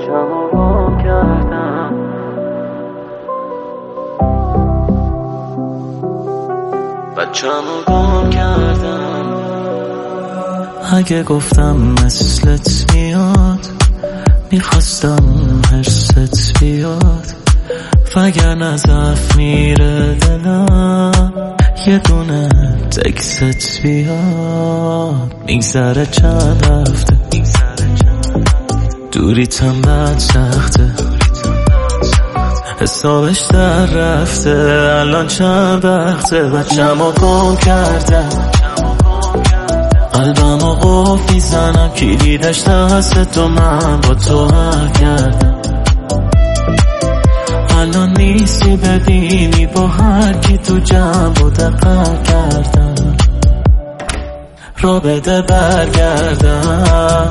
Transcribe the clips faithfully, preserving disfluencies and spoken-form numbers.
بچه‌مو گم کردم. بچه‌مو گم کردم. اگه گفتم مثلت میاد میخواستم حرست بیاد، وگرنه ضعف میره دلم یه دونه تکست بیاد. میگذره چند هفته دوریتم بد سخته، حسابش در رفته الان چند وقته. بچه‌مو گم کردم، قلبمو قفل میزنم کلیدش دست تو، من با تو حق کردم. الان نیستی ببینی با هر کی تو جمع بوده قهر کردم. رو بده برگردم.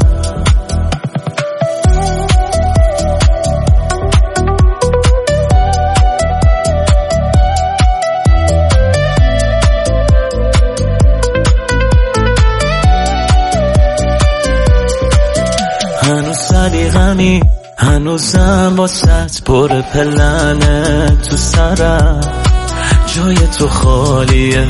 هنوز سلیقمی هنوزم واسط پر پلنه تو سرم، جای تو خالیه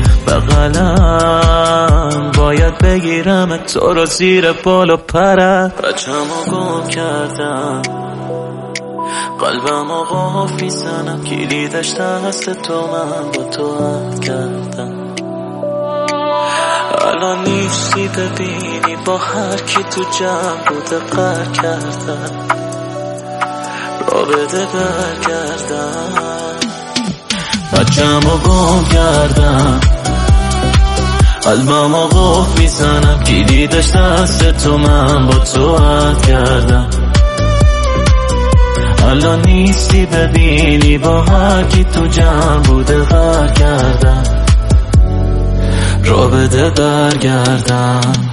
بغلم، باید بگیرم تو رو زیر بال و پرت. بچه‌مو گم کردم، قلبمو قفل میزنم کلیدش دست تو، من با تو عهد کردم. الان نیستی ببینی با هر کی تو جمع بوده قهر کردم. را بده برگردم. بچه‌مو گم کردم، قلبمو قفل میزنم کلیدش دست تو، من با تو عهد کردم. الان نیستی ببینی با هر کی تو جمع بوده قهر کردم. را بده برگردم.